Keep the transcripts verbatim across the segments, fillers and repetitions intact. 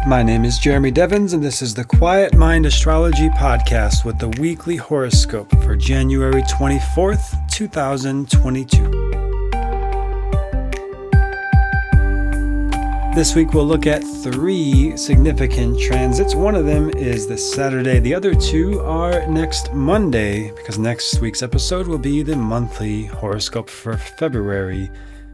My name is Jeremy Devins, and this is the Quiet Mind Astrology Podcast with the weekly horoscope for January twenty-fourth, twenty twenty-two. This week we'll look at three significant transits. One of them is this Saturday. The other two are next Monday, because next week's episode will be the monthly horoscope for February.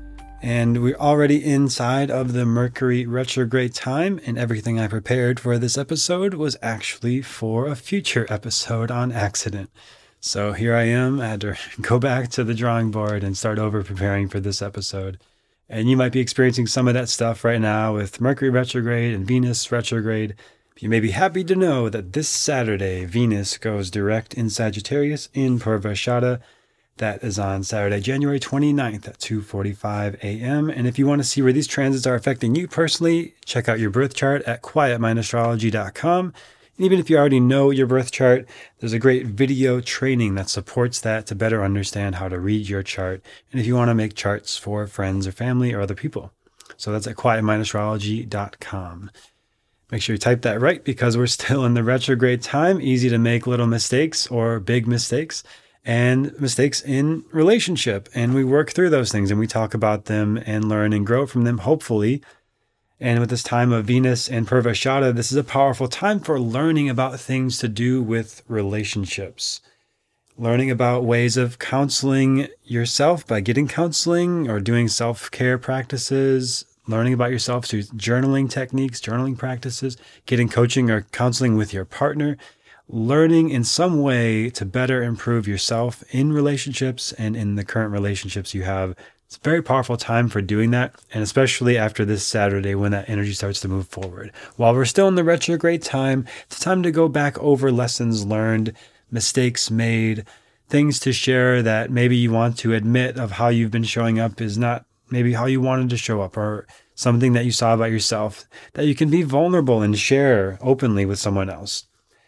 And we're already inside of the Mercury retrograde time, and everything I prepared for this episode was actually for a future episode on accident. So here I am. I had to go back to the drawing board and start over preparing for this episode. And you might be experiencing some of that stuff right now with Mercury retrograde and Venus retrograde. You may be happy to know that this Saturday, Venus goes direct in Sagittarius in Purvashada. That is on Saturday, January twenty-ninth at two forty-five a.m. And if you want to see where these transits are affecting you personally, check out your birth chart at quiet mind astrology dot com. And even if you already know your birth chart, there's a great video training that supports that to better understand how to read your chart. And if you want to make charts for friends or family or other people. So that's at quiet mind astrology dot com. Make sure you type that right, because we're still in the retrograde time. Easy to make little mistakes or big mistakes. And mistakes in relationship. And we work through those things and we talk about them and learn and grow from them, hopefully. And with this time of Venus and Purvashada, this is a powerful time for learning about things to do with relationships. Learning about ways of counseling yourself by getting counseling or doing self-care practices. Learning about yourself through journaling techniques, journaling practices. Getting coaching or counseling with your partner. Learning in some way to better improve yourself in relationships and in the current relationships you have. It's a very powerful time for doing that, and especially after this Saturday when that energy starts to move forward. While we're still in the retrograde time, it's time to go back over lessons learned, mistakes made, things to share that maybe you want to admit of how you've been showing up is not maybe how you wanted to show up, or something that you saw about yourself, that you can be vulnerable and share openly with someone else.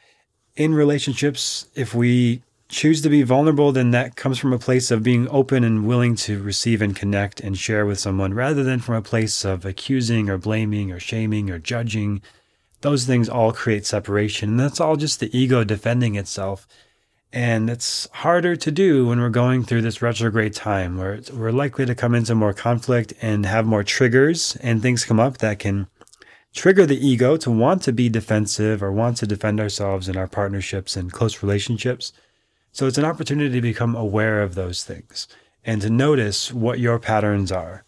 In relationships, if we choose to be vulnerable, then that comes from a place of being open and willing to receive and connect and share with someone, rather than from a place of accusing or blaming or shaming or judging. Those things all create separation, and that's all just the ego defending itself. And it's harder to do when we're going through this retrograde time, where we're likely to come into more conflict and have more triggers, and things come up that can trigger the ego to want to be defensive or want to defend ourselves in our partnerships and close relationships. So it's an opportunity to become aware of those things and to notice what your patterns are.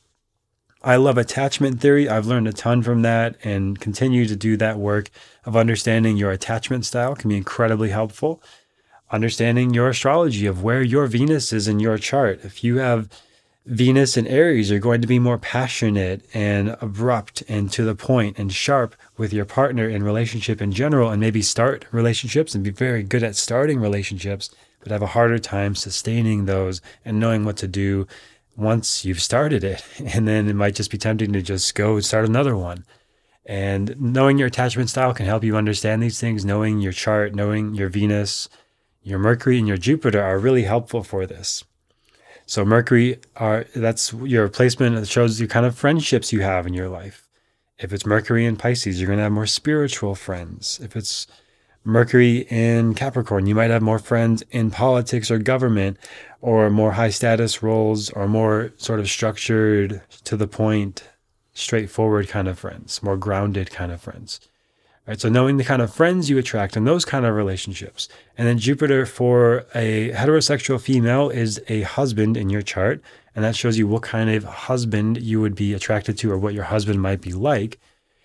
I love attachment theory. I've learned a ton from that and continue to do that work of understanding your attachment style can be incredibly helpful. Understanding your astrology of where your Venus is in your chart. If you have Venus and Aries, are going to be more passionate and abrupt and to the point and sharp with your partner in relationship in general, and maybe start relationships and be very good at starting relationships, but have a harder time sustaining those and knowing what to do once you've started it. And then it might just be tempting to just go start another one. And knowing your attachment style can help you understand these things. Knowing your chart, knowing your Venus, your Mercury, and your Jupiter are really helpful for this. So Mercury, are that's your placement. It shows you kind of friendships you have in your life. If it's Mercury in Pisces, you're going to have more spiritual friends. If it's Mercury in Capricorn, you might have more friends in politics or government, or more high status roles, or more sort of structured, to the point, straightforward kind of friends, more grounded kind of friends. Right, so knowing the kind of friends you attract and those kind of relationships. And then Jupiter for a heterosexual female is a husband in your chart. And that shows you what kind of husband you would be attracted to, or what your husband might be like.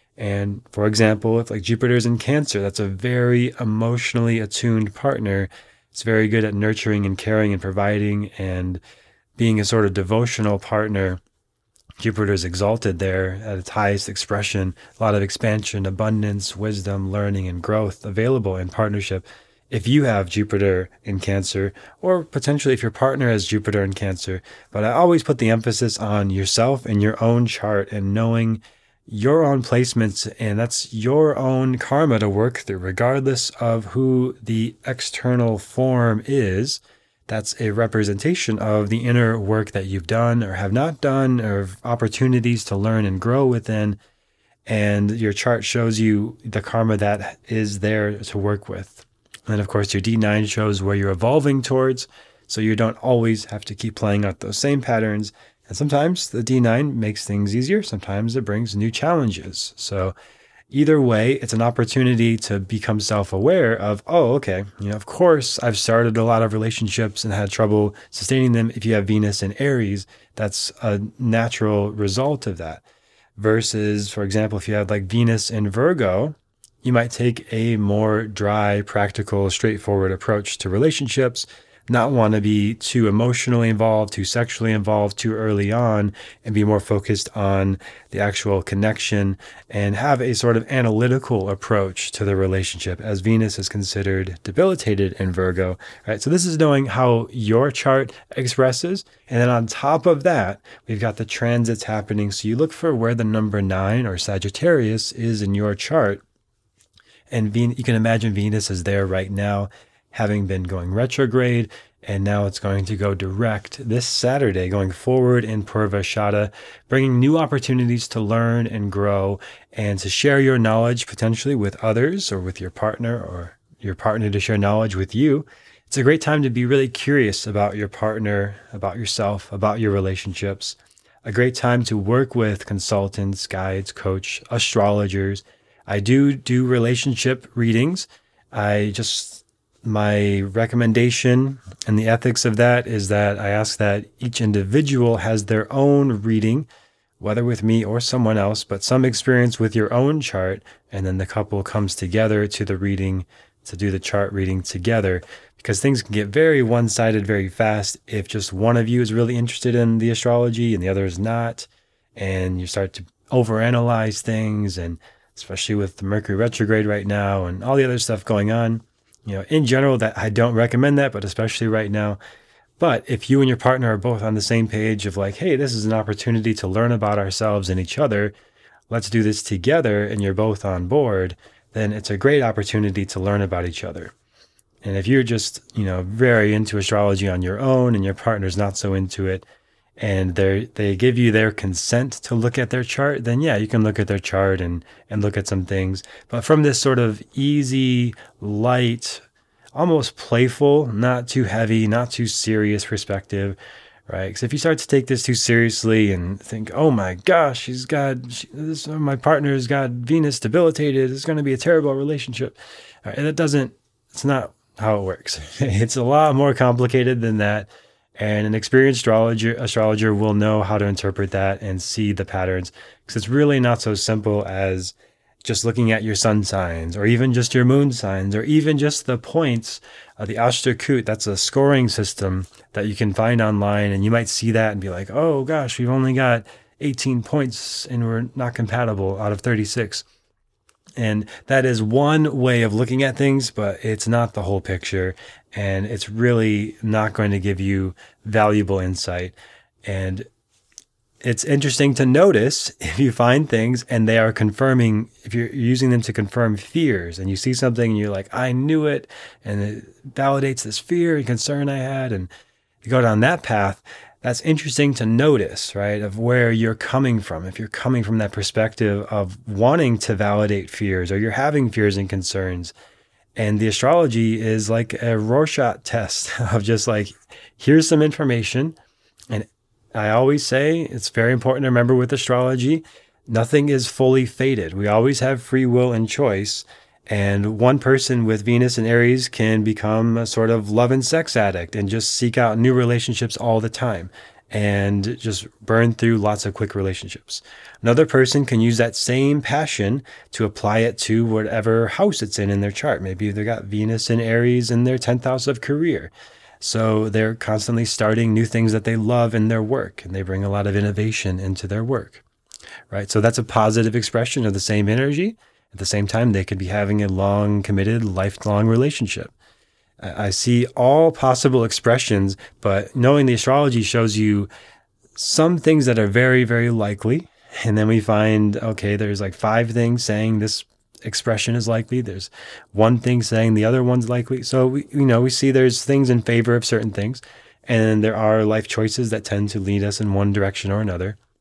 And for example, if like Jupiter's in Cancer, that's a very emotionally attuned partner. It's very good at nurturing and caring and providing and being a sort of devotional partner. Jupiter's exalted there at its highest expression, a lot of expansion, abundance, wisdom, learning, and growth available in partnership. If you have Jupiter in Cancer, or potentially if your partner has Jupiter in Cancer. But I always put the emphasis on yourself and your own chart and knowing your own placements, and that's your own karma to work through, regardless of who the external form is. That's a representation of the inner work that you've done or have not done, or opportunities to learn and grow within. and your chart shows you the karma that is there to work with. And of course, your D nine shows where you're evolving towards, so you don't always have to keep playing out those same patterns. And sometimes the D nine makes things easier. Sometimes it brings new challenges. So either way, it's an opportunity to become self-aware of, oh, okay, you know, of course, I've started a lot of relationships and had trouble sustaining them. If you have Venus in Aries, that's a natural result of that. Versus, for example, if you had like Venus in Virgo, you might take a more dry, practical, straightforward approach to relationships, not want to be too emotionally involved, too sexually involved too early on, and be more focused on the actual connection and have a sort of analytical approach to the relationship, as Venus is considered debilitated in Virgo, right? So this is knowing how your chart expresses. And then on top of that, we've got the transits happening. So you look for where the number nine or Sagittarius is in your chart. And Ven- you can imagine Venus is there right now, having been going retrograde, and now it's going to go direct this Saturday, going forward in Purvashada, bringing new opportunities to learn and grow and to share your knowledge potentially with others or with your partner, or your partner to share knowledge with you. It's a great time to be really curious about your partner, about yourself, about your relationships. A great time to work with consultants, guides, coach, astrologers. I do do relationship readings. I just... My recommendation and the ethics of that is that I ask that each individual has their own reading, whether with me or someone else, but some experience with your own chart. And then the couple comes together to the reading to do the chart reading together, because things can get very one-sided very fast if just one of you is really interested in the astrology and the other is not. And you start to overanalyze things, and especially with the Mercury retrograde right now and all the other stuff going on. You know, in general, that I don't recommend that, but especially right now. But if you and your partner are both on the same page of like, hey, this is an opportunity to learn about ourselves and each other, let's do this together, and you're both on board, then it's a great opportunity to learn about each other. And if you're just, you know, very into astrology on your own and your partner's not so into it, and they they give you their consent to look at their chart, then yeah, you can look at their chart and, and look at some things. But from this sort of easy, light, almost playful, not too heavy, not too serious perspective, right? Because if you start to take this too seriously and think, oh my gosh, she's got, she, this, my partner's got Venus debilitated, it's going to be a terrible relationship. Right? And it doesn't, it's not how it works. It's a lot more complicated than that. And an experienced astrologer, astrologer will know how to interpret that and see the patterns, because it's really not so simple as just looking at your sun signs, or even just your moon signs, or even just the points of the Ashtakut. That's a scoring system that you can find online, and you might see that and be like, oh gosh, we've only got eighteen points and we're not compatible out of thirty-six. And that is one way of looking at things, but it's not the whole picture. And it's really not going to give you valuable insight. And it's interesting to notice if you find things and they are confirming, if you're using them to confirm fears, and you see something and you're like, I knew it, and it validates this fear and concern I had, and you go down that path, that's interesting to notice, right, of where you're coming from. If you're coming from that perspective of wanting to validate fears, or you're having fears and concerns. And the astrology is like a Rorschach test of just like, here's some information. And I always say it's very important to remember with astrology, nothing is fully fated. We always have free will and choice. And one person with Venus and Aries can become a sort of love and sex addict and just seek out new relationships all the time and just burn through lots of quick relationships. Another person can use that same passion to apply it to whatever house it's in in their chart. Maybe they've got Venus and Aries in their tenth house of career. So they're constantly starting new things that they love in their work, and they bring a lot of innovation into their work, right? So that's a positive expression of the same energy. At the same time, they could be having a long, committed, lifelong relationship. I see all possible expressions, but knowing the astrology shows you some things that are very, very likely. And then we find, okay, there's like five things saying this expression is likely. There's one thing saying the other one's likely. So, we, you know, we see there's things in favor of certain things. And there are life choices that tend to lead us in one direction or another.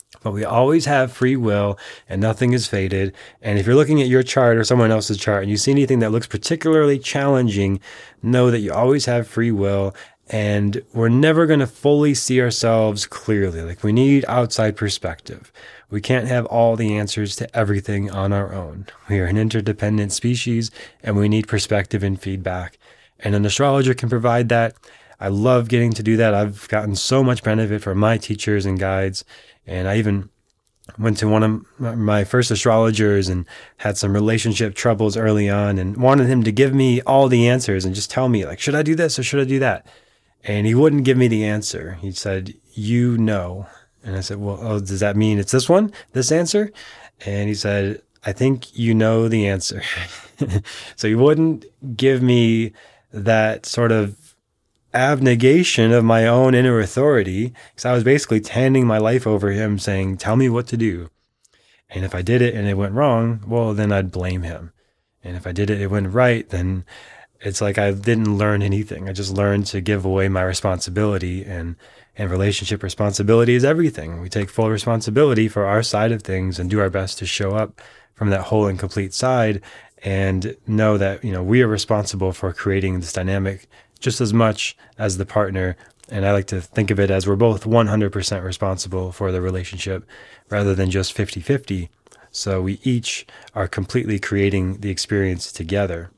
But we always have free will and nothing is fated. And if you're looking at your chart or someone else's chart and you see anything that looks particularly challenging, know that you always have free will and we're never going to fully see ourselves clearly. Like we need outside perspective. We can't have all the answers to everything on our own. We are an interdependent species and we need perspective and feedback. And an astrologer can provide that. I love getting to do that. I've gotten so much benefit from my teachers and guides. And I even went to one of my first astrologers and had some relationship troubles early on and wanted him to give me all the answers and just tell me, like, should I do this or should I do that? And he wouldn't give me the answer. He said, you know. And I said, well, oh, does that mean it's this one, this answer? And he said, I think you know the answer. So he wouldn't give me that sort of abnegation of my own inner authority, because I was basically handing my life over him saying, tell me what to do. And if I did it and it went wrong, well, then I'd blame him. And if I did it, it went right, then it's like I didn't learn anything. I just learned to give away my responsibility, and, and relationship responsibility is everything. We take full responsibility for our side of things and do our best to show up from that whole and complete side and know that, you know, we are responsible for creating this dynamic just as much as the partner. And I like to think of it as we're both one hundred percent responsible for the relationship rather than just fifty-fifty. So we each are completely creating the experience together.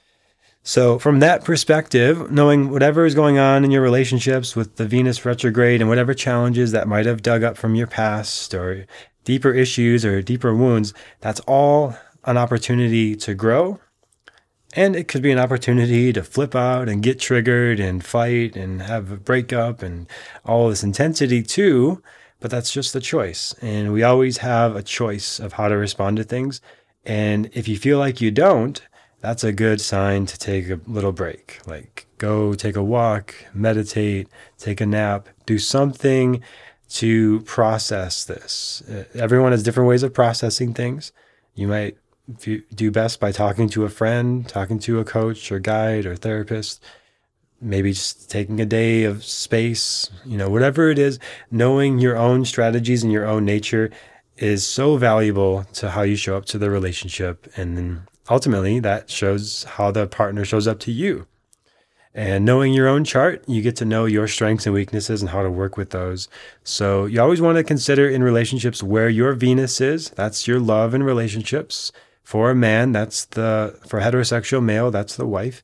So from that perspective, knowing whatever is going on in your relationships with the Venus retrograde and whatever challenges that might have dug up from your past or deeper issues or deeper wounds, that's all an opportunity to grow. And it could be an opportunity to flip out and get triggered and fight and have a breakup and all this intensity too. But that's just a choice. And we always have a choice of how to respond to things. And if you feel like you don't, that's a good sign to take a little break. Like go take a walk, meditate, take a nap, do something to process this. Everyone has different ways of processing things. You might do best by talking to a friend, talking to a coach or guide or therapist, maybe just taking a day of space, you know, whatever it is. Knowing your own strategies and your own nature is so valuable to how you show up to the relationship. And then ultimately that shows how the partner shows up to you. And knowing your own chart, you get to know your strengths and weaknesses and how to work with those. So you always want to consider in relationships where your Venus is. That's your love and relationships. For a man, that's the, for a heterosexual male, that's the wife.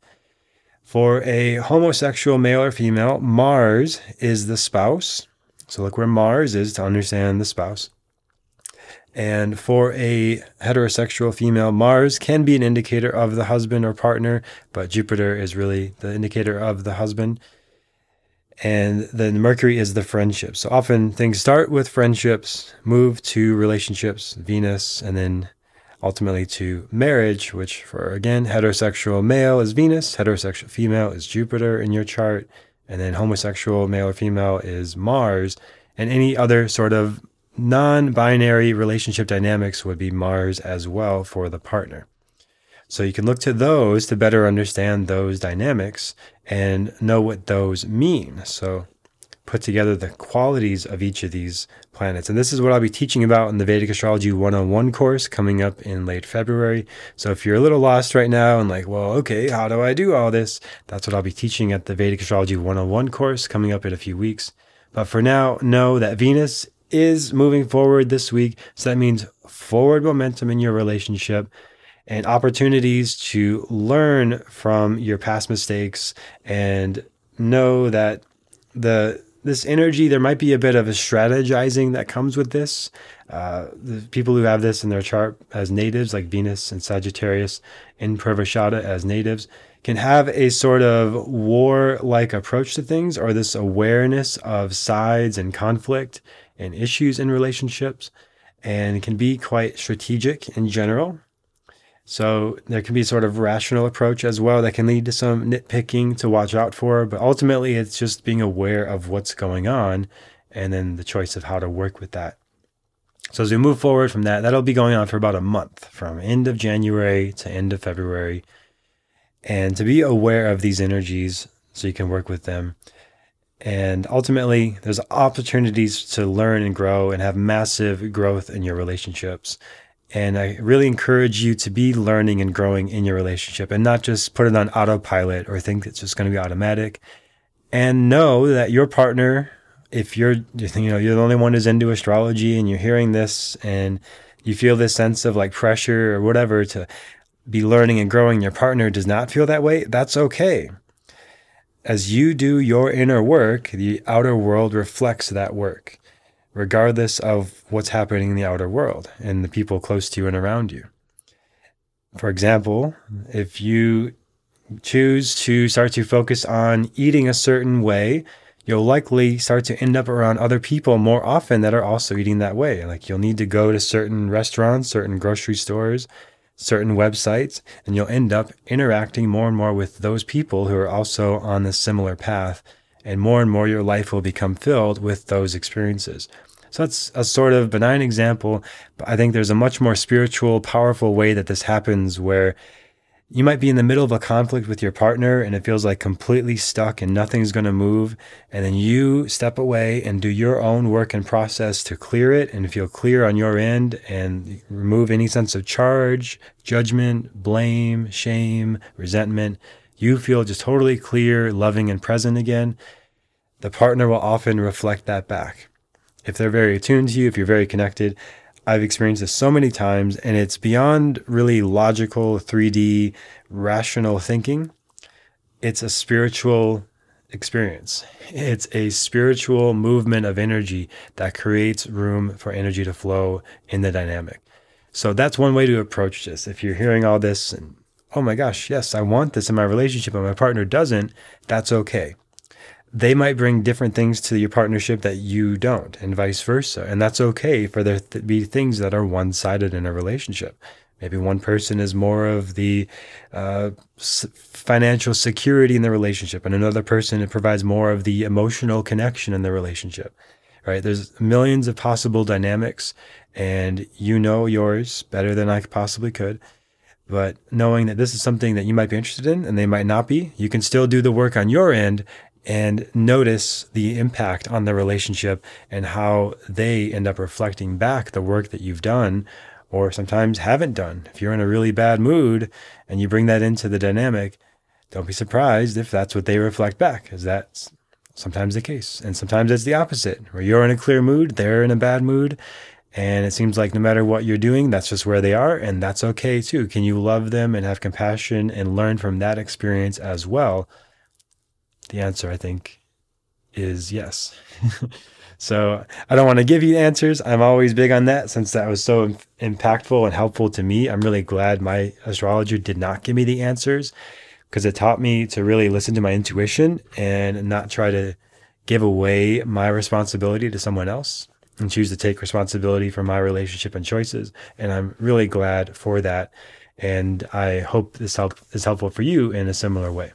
For a homosexual male or female, Mars is the spouse. So look where Mars is to understand the spouse. And for a heterosexual female, Mars can be an indicator of the husband or partner, but Jupiter is really the indicator of the husband. And then Mercury is the friendship. So often things start with friendships, move to relationships, Venus, and then ultimately to marriage, which for, again, heterosexual male is Venus, heterosexual female is Jupiter in your chart, and then homosexual male or female is Mars, and any other sort of non-binary relationship dynamics would be Mars as well for the partner. So you can look to those to better understand those dynamics and know what those mean. So put together the qualities of each of these planets. And this is what I'll be teaching about in the Vedic Astrology one oh one course coming up in late February. So if you're a little lost right now and like, well, okay, how do I do all this? That's what I'll be teaching at the Vedic Astrology one oh one course coming up in a few weeks. But for now, know that Venus is moving forward this week. So that means forward momentum in your relationship and opportunities to learn from your past mistakes, and know that the this energy, there might be a bit of a strategizing that comes with this. Uh, the people who have this in their chart as natives, like Venus and Sagittarius in Purvashada as natives, can have a sort of war-like approach to things, or this awareness of sides and conflict and issues in relationships, and can be quite strategic in general. So there can be sort of rational approach as well that can lead to some nitpicking to watch out for, but ultimately it's just being aware of what's going on and then the choice of how to work with that. So as we move forward from that, that'll be going on for about a month, from end of January to end of February. And to be aware of these energies so you can work with them. And ultimately, there's opportunities to learn and grow and have massive growth in your relationships. And I really encourage you to be learning and growing in your relationship and not just put it on autopilot or think it's just going to be automatic. And know that your partner, if you're, you know, you're the only one who's into astrology and you're hearing this and you feel this sense of like pressure or whatever to be learning and growing, your partner does not feel that way, that's okay. As you do your inner work, the outer world reflects that work, regardless of what's happening in the outer world and the people close to you and around you. For example, if you choose to start to focus on eating a certain way, you'll likely start to end up around other people more often that are also eating that way. Like you'll need to go to certain restaurants, certain grocery stores, certain websites, and you'll end up interacting more and more with those people who are also on this similar path. And more and more your life will become filled with those experiences. So that's a sort of benign example, but I think there's a much more spiritual, powerful way that this happens where you might be in the middle of a conflict with your partner and it feels like completely stuck and nothing's going to move. And then you step away and do your own work and process to clear it and feel clear on your end and remove any sense of charge, judgment, blame, shame, resentment. You feel just totally clear, loving, and present again. The partner will often reflect that back. If they're very attuned to you, if you're very connected, I've experienced this so many times, and it's beyond really logical, three D, rational thinking. It's a spiritual experience. It's a spiritual movement of energy that creates room for energy to flow in the dynamic. So that's one way to approach this. If you're hearing all this and, oh my gosh, yes, I want this in my relationship, but my partner doesn't, that's okay. They might bring different things to your partnership that you don't, and vice versa. And that's okay for there to be things that are one-sided in a relationship. Maybe one person is more of the uh, financial security in the relationship, and another person it provides more of the emotional connection in the relationship, right? There's millions of possible dynamics, and you know yours better than I possibly could. But knowing that this is something that you might be interested in, and they might not be, you can still do the work on your end and notice the impact on the relationship and how they end up reflecting back the work that you've done or sometimes haven't done. If you're in a really bad mood and you bring that into the dynamic, don't be surprised if that's what they reflect back, because that's sometimes the case. And sometimes it's the opposite, where you're in a clear mood, they're in a bad mood, and it seems like no matter what you're doing, that's just where they are, and that's okay too. Can you love them and have compassion and learn from that experience as well? The answer, I think, is yes. So I don't want to give you answers. I'm always big on that since that was so impactful and helpful to me. I'm really glad my astrologer did not give me the answers, because it taught me to really listen to my intuition and not try to give away my responsibility to someone else and choose to take responsibility for my relationship and choices. And I'm really glad for that. And I hope this help is helpful for you in a similar way.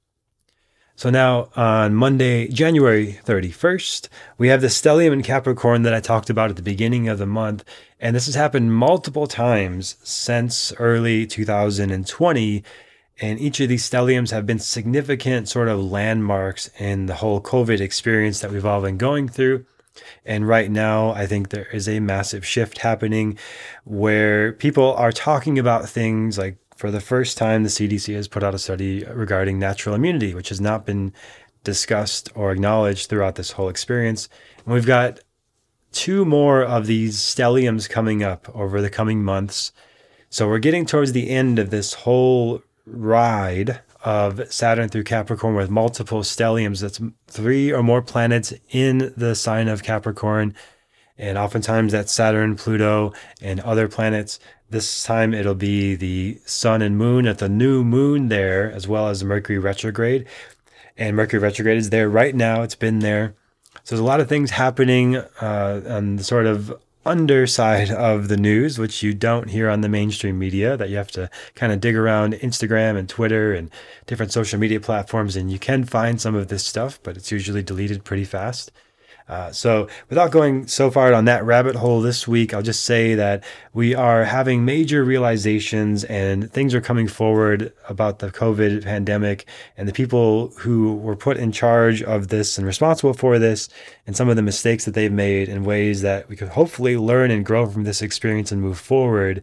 So now on Monday, January thirty-first, we have the stellium in Capricorn that I talked about at the beginning of the month. And this has happened multiple times since early two thousand twenty. And each of these stelliums have been significant sort of landmarks in the whole COVID experience that we've all been going through. And right now, I think there is a massive shift happening where people are talking about things like, for the first time, the C D C has put out a study regarding natural immunity, which has not been discussed or acknowledged throughout this whole experience. And we've got two more of these stelliums coming up over the coming months. So we're getting towards the end of this whole ride of Saturn through Capricorn with multiple stelliums. That's three or more planets in the sign of Capricorn. And oftentimes that's Saturn, Pluto, and other planets. This time it'll be the sun and moon at the new moon there, as well as Mercury retrograde. And Mercury retrograde is there right now. It's been there. So there's a lot of things happening uh, on the sort of underside of the news, which you don't hear on the mainstream media, that you have to kind of dig around Instagram and Twitter and different social media platforms. And you can find some of this stuff, but it's usually deleted pretty fast. Uh, so without going so far on that rabbit hole this week, I'll just say that we are having major realizations and things are coming forward about the COVID pandemic and the people who were put in charge of this and responsible for this and some of the mistakes that they've made in ways that we could hopefully learn and grow from this experience and move forward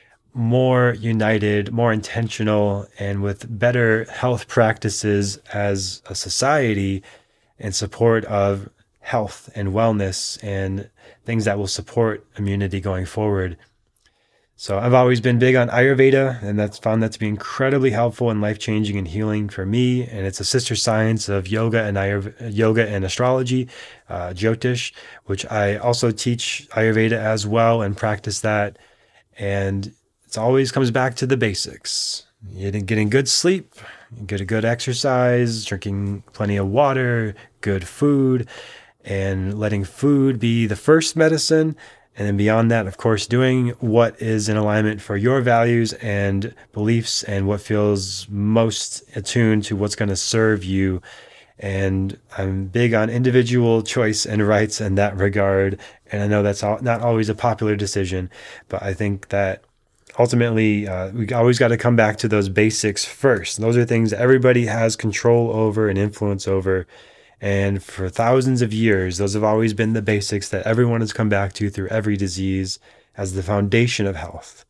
more united, more intentional, and with better health practices as a society in support of health and wellness and things that will support immunity going forward. So I've always been big on Ayurveda, and that's found that to be incredibly helpful and life-changing and healing for me. And it's a sister science of yoga and Ayurveda, yoga and astrology, uh, Jyotish, which I also teach Ayurveda as well and practice that. And it always comes back to the basics. Getting, getting good sleep, get a good exercise, drinking plenty of water, good food, and letting food be the first medicine. And then beyond that, of course, doing what is in alignment for your values and beliefs and what feels most attuned to what's going to serve you. And I'm big on individual choice and rights in that regard. And I know that's not always a popular decision, but I think that ultimately, uh, we always got to come back to those basics first. Those are things that everybody has control over and influence over. And for thousands of years, those have always been the basics that everyone has come back to through every disease as the foundation of health.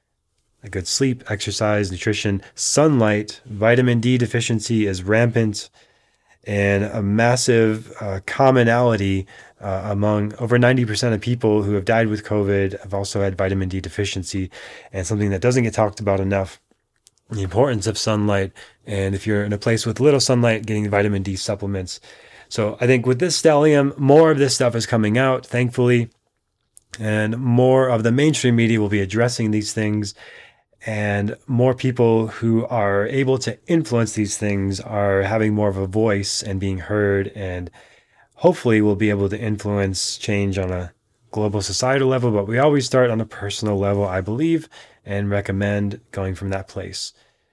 A good sleep, exercise, nutrition, sunlight, vitamin D deficiency is rampant, and a massive uh, commonality uh, among over ninety percent of people who have died with COVID have also had vitamin D deficiency, and something that doesn't get talked about enough, the importance of sunlight. And if you're in a place with little sunlight, getting vitamin D supplements. So I think with this stellium, more of this stuff is coming out, thankfully, and more of the mainstream media will be addressing these things, and more people who are able to influence these things are having more of a voice and being heard, and hopefully we'll be able to influence change on a global societal level. But we always start on a personal level, I believe, and recommend going from that place.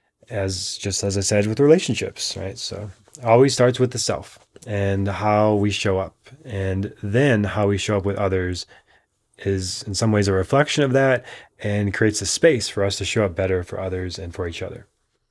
As just as I said with relationships, right? So it always starts with the self and how we show up, and then how we show up with others is in some ways a reflection of that and creates a space for us to show up better for others and for each other.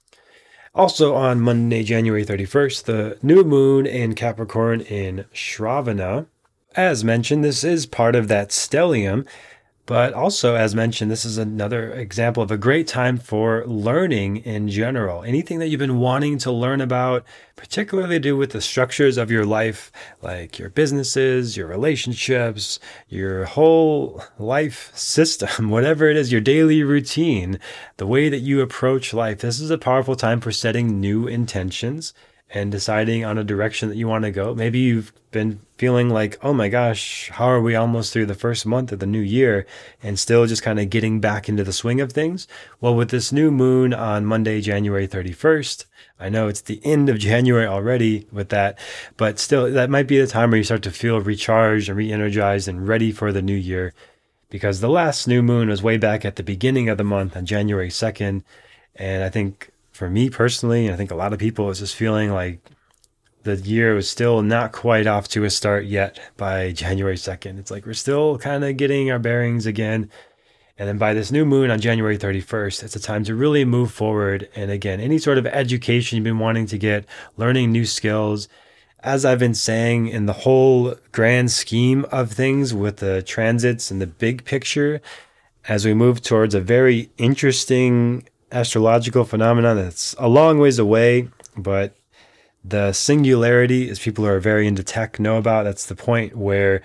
Also on Monday, January thirty-first, the new moon in Capricorn in Shravana. As mentioned, this is part of that stellium. But also, as mentioned, this is another example of a great time for learning in general. Anything that you've been wanting to learn about, particularly to do with the structures of your life, like your businesses, your relationships, your whole life system, whatever it is, your daily routine, the way that you approach life. This is a powerful time for setting new intentions and deciding on a direction that you want to go. Maybe you've been feeling like, oh my gosh, how are we almost through the first month of the new year and still just kind of getting back into the swing of things? Well, with this new moon on Monday, January thirty-first, I know it's the end of January already with that, but still that might be the time where you start to feel recharged and re-energized and ready for the new year, because the last new moon was way back at the beginning of the month on January second. And I think for me personally, and I think a lot of people, is just feeling like the year was still not quite off to a start yet by January second. It's like we're still kind of getting our bearings again. And then by this new moon on January thirty-first, it's a time to really move forward. And again, any sort of education you've been wanting to get, learning new skills, as I've been saying, in the whole grand scheme of things with the transits and the big picture, as we move towards a very interesting astrological phenomenon that's a long ways away, but the singularity, as people who are very into tech know about, that's the point where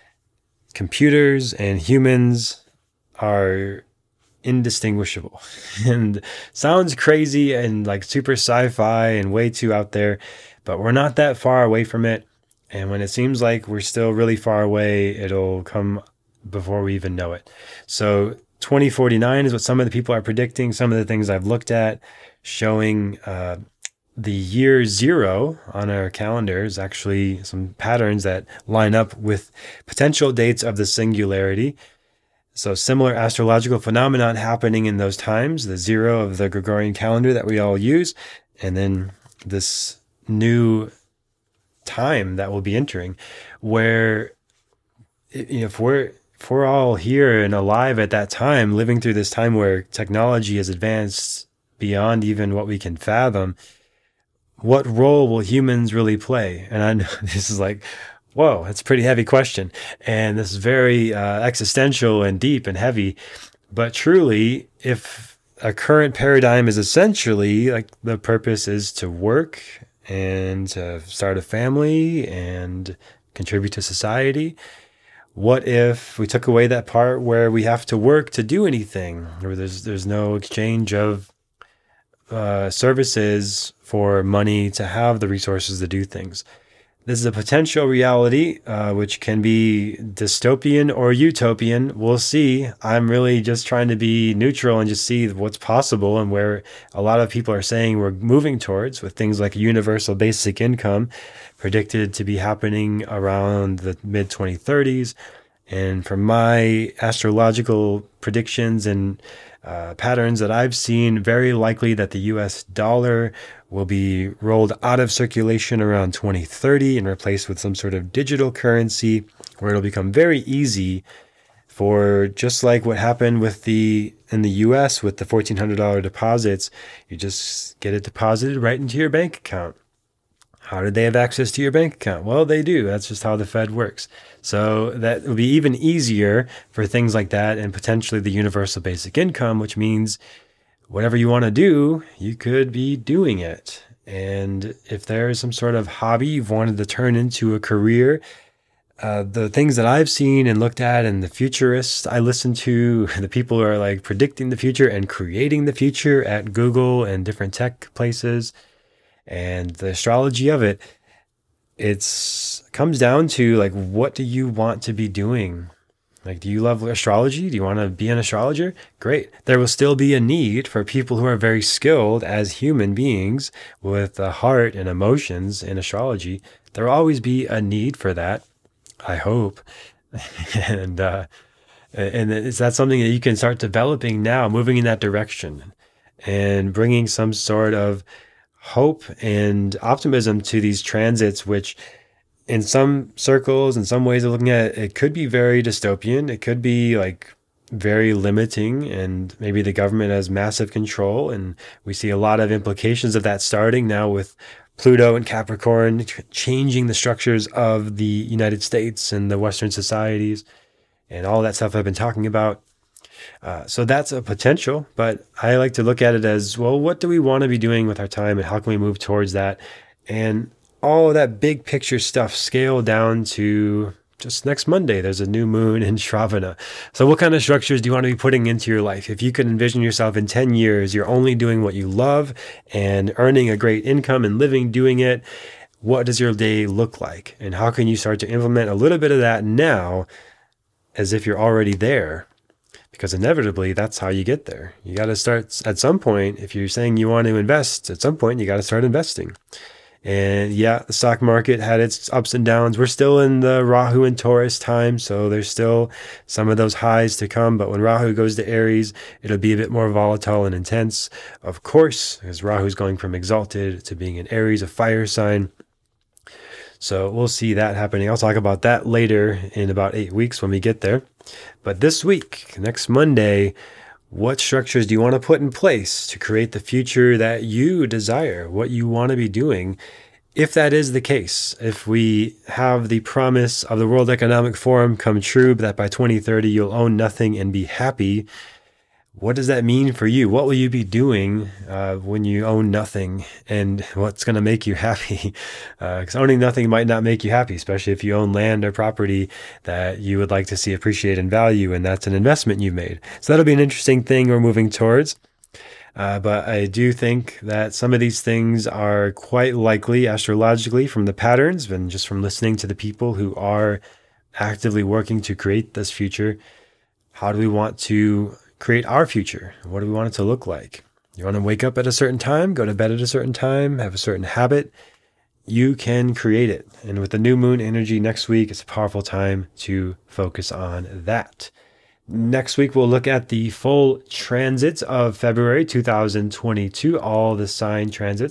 computers and humans are indistinguishable. And sounds crazy and like super sci-fi and way too out there, but we're not that far away from it. And when it seems like we're still really far away, it'll come before we even know it. So twenty forty-nine is what some of the people are predicting. Some of the things I've looked at showing uh, the year zero on our calendar is actually some patterns that line up with potential dates of the singularity. So similar astrological phenomenon happening in those times, the zero of the Gregorian calendar that we all use, and then this new time that we'll be entering, where you know, if we're if we're all here and alive at that time, living through this time where technology has advanced beyond even what we can fathom, what role will humans really play? And I know this is like, whoa, that's a pretty heavy question. And this is very uh, existential and deep and heavy. But truly, if a current paradigm is essentially like the purpose is to work and to start a family and contribute to society, what if we took away that part where we have to work to do anything, or there's there's no exchange of uh, services for money to have the resources to do things? This is a potential reality, uh, which can be dystopian or utopian. We'll see. I'm really just trying to be neutral and just see what's possible and where a lot of people are saying we're moving towards, with things like a universal basic income predicted to be happening around the mid twenty thirties. And from my astrological predictions and uh, patterns that I've seen, very likely that the U S dollar will be rolled out of circulation around twenty thirty and replaced with some sort of digital currency, where it'll become very easy for, just like what happened with the in the U S with the fourteen hundred dollars deposits, you just get it deposited right into your bank account. How did they have access to your bank account? Well, they do. That's just how the Fed works. So that will be even easier for things like that, and potentially the universal basic income, which means whatever you want to do, you could be doing it. And if there is some sort of hobby you've wanted to turn into a career, uh, the things that I've seen and looked at, and the futurists I listen to, the people who are like predicting the future and creating the future at Google and different tech places, and the astrology of it, it's comes down to like, what do you want to be doing? Like, do you love astrology? Do you want to be an astrologer? Great. There will still be a need for people who are very skilled as human beings with a heart and emotions in astrology. There will always be a need for that, I hope. and uh, and is that something that you can start developing now, moving in that direction and bringing some sort of hope and optimism to these transits, which in some circles, in some ways of looking at it, it could be very dystopian. It could be like very limiting, and maybe the government has massive control. And we see a lot of implications of that starting now with Pluto and Capricorn changing the structures of the United States and the Western societies and all that stuff I've been talking about. Uh, so that's a potential, but I like to look at it as, well, what do we want to be doing with our time, and how can we move towards that? And all of that big picture stuff scale down to just next Monday, there's a new moon in Shravana. So what kind of structures do you want to be putting into your life? If you could envision yourself in ten years, you're only doing what you love and earning a great income and living doing it, what does your day look like? And how can you start to implement a little bit of that now as if you're already there? Because inevitably, that's how you get there. You got to start at some point. If you're saying you want to invest, at some point, you got to start investing. And yeah, the stock market had its ups and downs. We're still in the Rahu and Taurus time, so there's still some of those highs to come. But when Rahu goes to Aries, it'll be a bit more volatile and intense, of course, because Rahu's going from exalted to being in Aries, a fire sign. So we'll see that happening. I'll talk about that later in about eight weeks when we get there. But this week, next Monday, what structures do you want to put in place to create the future that you desire, what you want to be doing? If that is the case, if we have the promise of the World Economic Forum come true, that by twenty thirty you'll own nothing and be happy, what does that mean for you? What will you be doing uh, when you own nothing, and what's going to make you happy? Because uh, owning nothing might not make you happy, especially if you own land or property that you would like to see appreciate in value, and that's an investment you've made. So that'll be an interesting thing we're moving towards. Uh, but I do think that some of these things are quite likely astrologically from the patterns and just from listening to the people who are actively working to create this future. How do we want to create our future? What do we want it to look like? You want to wake up at a certain time, go to bed at a certain time, have a certain habit? You can create it. And with the new moon energy next week, it's a powerful time to focus on that. Next week, we'll look at the full transits of February two thousand twenty-two, all the sign transits.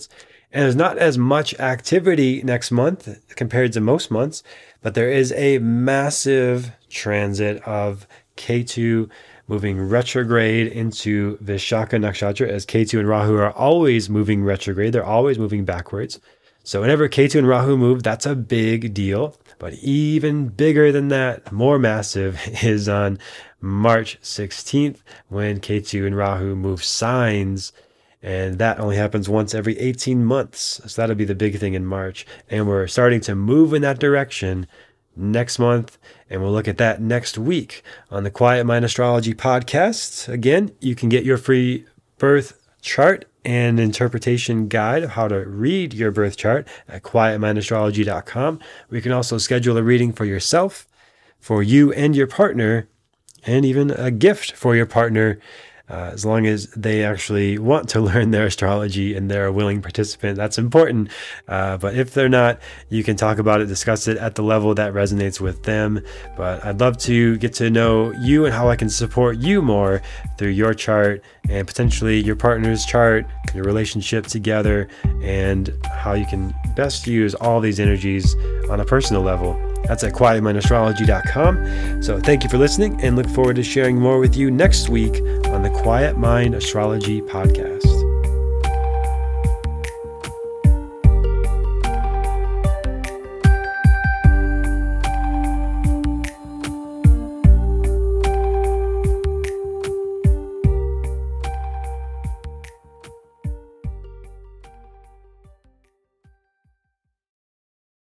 And there's not as much activity next month compared to most months, but there is a massive transit of K two moving retrograde into Vishaka Nakshatra, as K two and Rahu are always moving retrograde. They're always moving backwards. So whenever K two and Rahu move, that's a big deal. But even bigger than that, more massive, is on March sixteenth when K two and Rahu move signs. And that only happens once every eighteen months. So that'll be the big thing in March. And we're starting to move in that direction next month. And we'll look at that next week on the Quiet Mind Astrology podcast. Again, you can get your free birth chart and interpretation guide of how to read your birth chart at quiet mind astrology dot com. We can also schedule a reading for yourself, for you and your partner, and even a gift for your partner, uh, as long as they actually want to learn their astrology and they're a willing participant. That's important. Uh, but if they're not, you can talk about it, discuss it at the level that resonates with them. But I'd love to get to know you and how I can support you more through your chart and potentially your partner's chart, your relationship together, and how you can best use all these energies on a personal level. That's at quiet mind astrology dot com. So thank you for listening, and look forward to sharing more with you next week on the Quiet Mind Astrology podcast.